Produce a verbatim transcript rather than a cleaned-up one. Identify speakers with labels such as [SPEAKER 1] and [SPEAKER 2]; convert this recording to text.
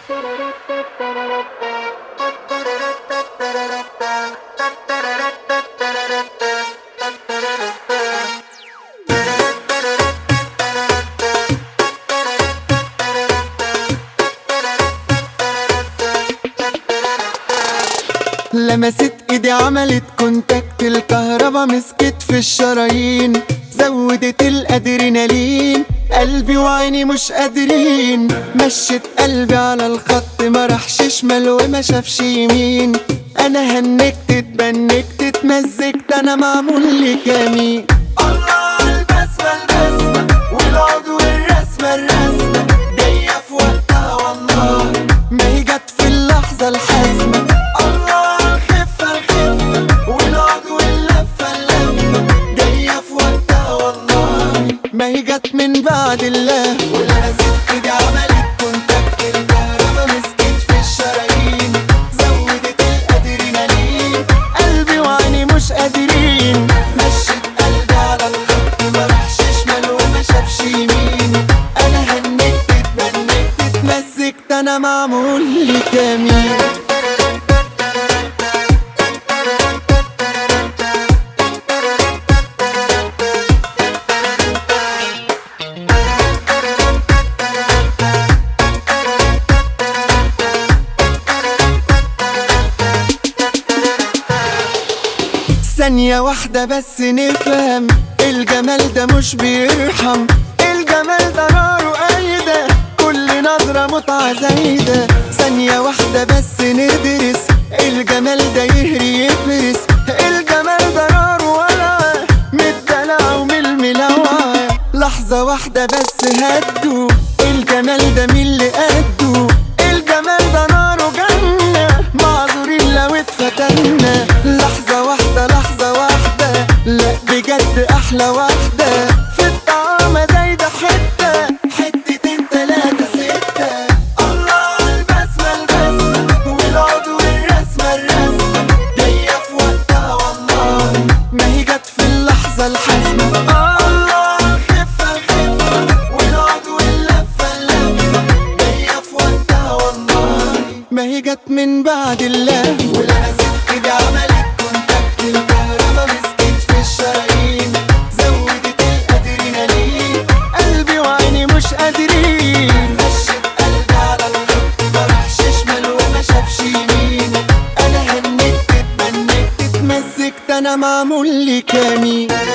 [SPEAKER 1] لمست ايدي عملت كونتاكت، الكهربا مسكت في الشرايين، زودت الادرينالين، قلبي وعيني مش قادرين. مشيت قلبي على الخط، ما راحش شمال وما شافش يمين. انا هنكت اتبنكت اتمزجت، انا معمول لي كمين. الله عالبسمة البسمة والعود والرسمة الرسمة، جاية في وقتها والله، ما هي جت في اللحظة الحاسمة. ما هي جت من بعد الله، ولمست ايدي عملت كونتاكت، الكهربا مسكت في الشرايين، زودت الادرينالين، قلبي وعيني مش قادرين. مشيت قلبي على الخط، ما راحش شمال وما شافش يمين. انا هنكت اتبنكت اتمزجت، انا معمول لي كمين. ثانية واحدة بس نفهم، الجمال ده مش بيرحم، الجمال ده ناره قايدة، كل نظرة متعة زايدة. ثانية واحدة بس ندرس، الجمال ده يهري يفرس، الجمال ده ناره ولعة، من الدلع ومن الملوعة. لحظة واحدة بس هدوا، الجمال ده مين اللي قدوا، الجمال ده ناره جنة، معذورين لو اتفتنا. لحظة واحدة لحظة واحدة، لا بجد أحلى واحدة، في الطعامة زايدة حتة، حتتين تلاتة ستة. الله عالبسمة البسمة والعود والرسمة الرسمة، جاية في وقتها والله، ما هي جت في اللحظة الحاسمة. الله الخفة الخفة والعود واللفة اللفة، جاية في وقتها والله، ما هي جت من بعد الله. ولمست ايدي عملت كونتاكت، الكهربا مسكت في الشرايين، زودت الادرينالين، قلبي وعيني مش قادرين. مشيت قلبي على الخط، ما راحش شمال وما شافش يمين. انا هنكت اتبنكت اتمزجت، انا معمول لي كمين.